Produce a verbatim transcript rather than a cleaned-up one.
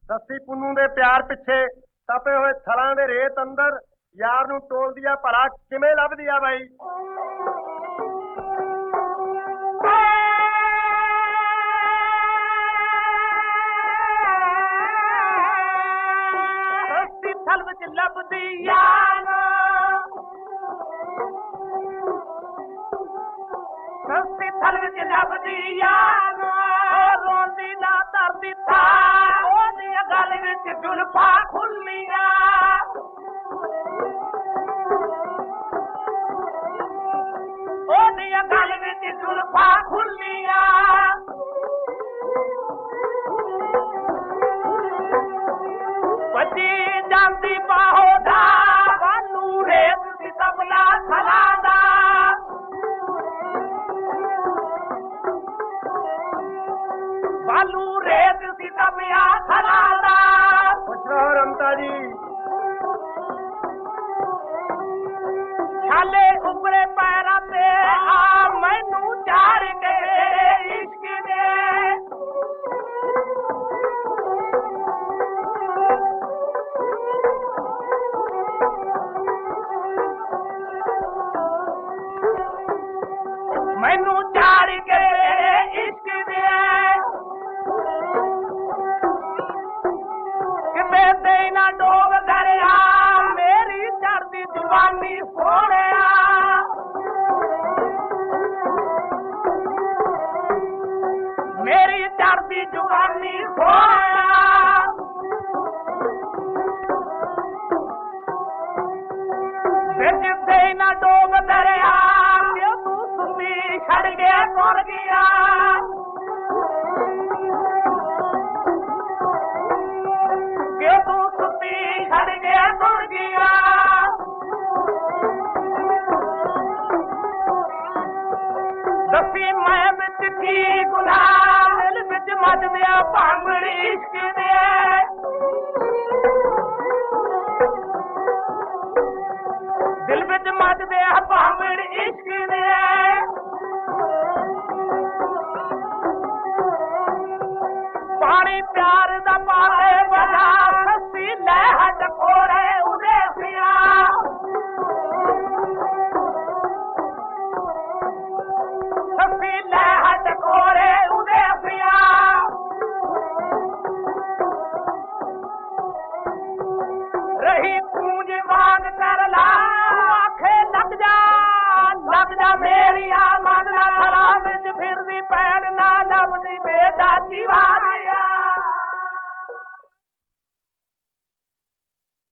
ਸੱਸੀ ਪੁੰਨੂ ਦੇ ਪਿਆਰ ਪਿੱਛੇ ਤਪੇ ਹੋਏ ਥਲਾਂ ਦੇ ਰੇਤ ਅੰਦਰ ਯਾਰ ਨੂੰ ਟੋਲਦੀ ਆ ਭਲਾ ਕਿਵੇਂ ਲੱਭਦੀ ਆ ਬਾਈ। ਸੱਸੀ ਥਲ ਵਿੱਚ ਲੱਭਦੀ ਯਾਰ, ਸੱਸੀ ਥਲ ਵਿੱਚ ਲੱਭਦੀ ਯਾਰ, ਰੋਂਦੀ ਨਾ ਧਰਦੀ ਥਾ ਉਹਦੀਆਂ ਗਲ ਵਿੱਚ ਜ਼ੁਲਫਾਂ ਖੁੱਲੀਆਂ, ਉਹਦੀਆਂ ਗਲ ਵਿੱਚ ਜ਼ੁਲਫਾਂ ਖੁੱਲੀਆਂ। ਵੱਜੀ ਜਾਂਦੀ ਬਾਹੋਂ ਦਾ ਵਾਲੂ ਰੇਤ ਦੀ ਤਬਲਾ ਥਲਾਂਦਾ, ਵਾਲੂ ਰੇਤ ਦੀ ਤਬਲਾ ਥਲਾਂਦਾ। ਖੁਸ਼ ਰਹੋ ਰਮਤਾ ਜੀ। ਛਾਲੇ ਉੱਪਰੇ ਪੈਰਾਂ ਤੇ ਆ ਮੈਨੂੰ ਚਾੜ ਕੇ ਇਸ਼ਕ ਦੇ, ਮੈਨੂੰ ਚਾੜ ਕੇ ਇਸ਼ਕ ਦੇ। ਕਿਤੇ ਤੇ ਨਾ ਡੋਬ ਦਰਿਆ ਮੇਰੀ ਚੜ੍ਹਦੀ ਜਵਾਨੀ ਸੋਹਣਿਆ, ਮੇਰੀ ਚੜ੍ਹਦੀ ਜਵਾਨੀ ਸੋਹਣਿਆ। ਵਿੱਚ ਤੇ ਨਾ ਡੋਬ ਦਰਿਆ ਕਿ ਤੂੰ ਸੁੱਤੀ ਛੱਡ ਕੇ ਤੁਰ ਗਿਆ, ਕਿ ਤੂੰ ਸੁੱਤੀ ਛੱਡ ਕੇ ਤੁਰ ਗਿਆ। ਦੱਸੀ ਮੈਂ ਵਿੱਚ ਕੀ ਗੁਨਾਹ, ਦਿਲ ਵਿੱਚ ਮੱਚਦਿਆ ਭਾਂਗੜ ਇਸ਼ਕ ਦੇ, ਦਿਲ ਵਿੱਚ ਮੱਚਦਿਆ ਭਾਂਗੜ ਇਸ਼ਕ ਦੇ। ਪਾਣੀ ਪਿਆਰ ਦਾ ਪਾਲੇ ਵਜਾ ਸੱਸੀ ਲੈ ਹੱਡ ਕੋਰੇ ਉਦੇ ਪਿਆ, ਸੱਸੀ ਲੈ ਹੱਡ ਕੋਰੇ ਉਦੇ ਪਿਆ। ਰਹੀ ਪੂੰਜ ਵਾਂਗ ਕਰ ਲਾ ਆਖੇ ਲੱਗ ਜਾ, ਲੱਗ ਜਾ ਮੇਰੀਆਂ ਮਨ ਨਾ ਥਲਾਂ ਵਿੱਚ ਫਿਰਦੀ ਪੈਣ ਨਾ ਲੱਭਦੀ ਬੇਦਾਤੀ ਵਾਰੀ।